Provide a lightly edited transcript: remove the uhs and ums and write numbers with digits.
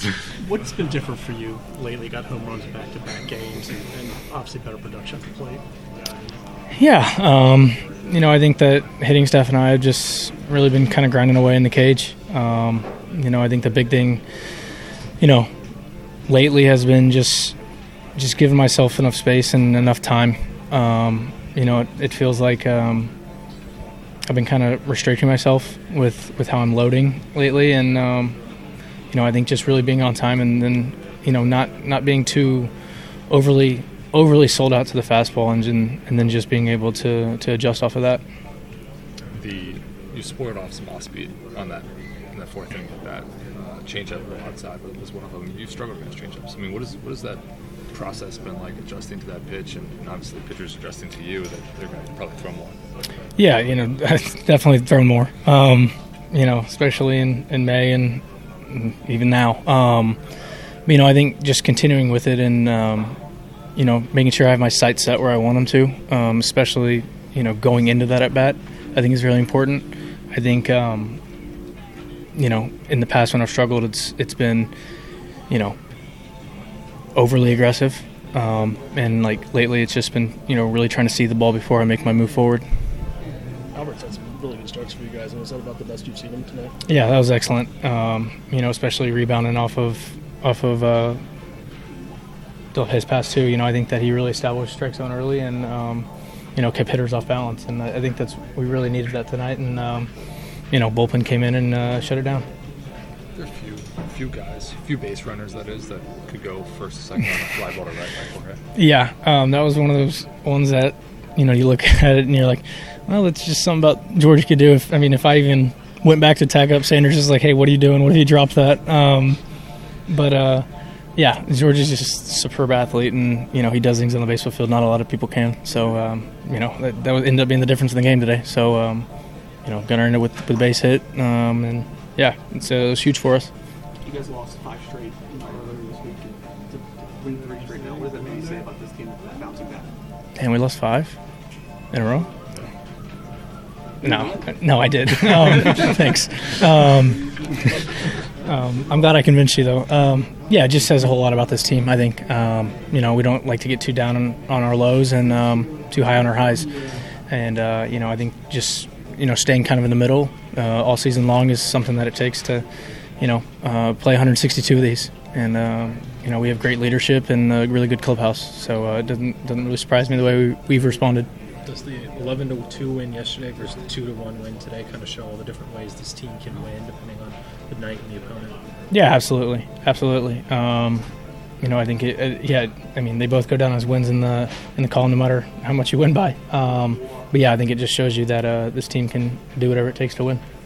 What's been different for you lately? Got home runs back-to-back games and obviously better production at the plate. Yeah, I think that hitting staff and I have just really been kind of grinding away in the cage. I think the big thing, lately has been just giving myself enough space and enough time. It feels like I've been kind of restricting myself with how I'm loading lately, and I think just really being on time and then not being too overly sold out to the fastball and then just being able to adjust off of that. You spoiled off some off speed on that in that fourth inning with that changeup outside was one of them. You've struggled against changeups. I mean, what is that process been like adjusting to that pitch, and obviously pitchers adjusting to you that they're going to probably throw more? Yeah, definitely throw more. Especially in May and even now. I think just continuing with it and making sure I have my sights set where I want them to, especially going into that at bat, I think is really important. I think in the past when I've struggled, it's been overly aggressive, and like lately it's just been really trying to see the ball before I make my move forward. Albert's had some really good starts for you guys, and was that about the best you've seen him tonight? Yeah, that was excellent. Especially rebounding off of his pass too. I think that he really established strike zone early and kept hitters off balance, and I think we really needed that tonight. And bullpen came in and shut it down. There's a few guys, a few base runners that could go first, second on a fly ball to right back, right? Yeah, that was one of those ones that you look at it and you're like, well, it's just something about George could do. If I even went back to tag up Sanders, just like, hey, what are you doing? What if you dropped that? Yeah, George is just a superb athlete, and he does things on the baseball field not a lot of people can. So that would end up being the difference in the game today. So gonna end it with the base hit, and yeah, it was huge for us. You guys lost 5 straight earlier this week. To win 3 straight now, what does that mean to say about this team bouncing back? And we lost 5 in a row. No, I did. Thanks. I'm glad I convinced you, though. It just says a whole lot about this team, I think. We don't like to get too down on our lows and too high on our highs. And, I think just, staying kind of in the middle all season long is something that it takes to, play 162 of these. And, we have great leadership and a really good clubhouse. So it doesn't really surprise me the way we've responded. Does the 11-2 win yesterday versus the 2-1 win today kind of show all the different ways this team can win depending on the night and the opponent? Yeah, absolutely. I think they both go down as wins in the column no matter how much you win by. But yeah, I think it just shows you that this team can do whatever it takes to win.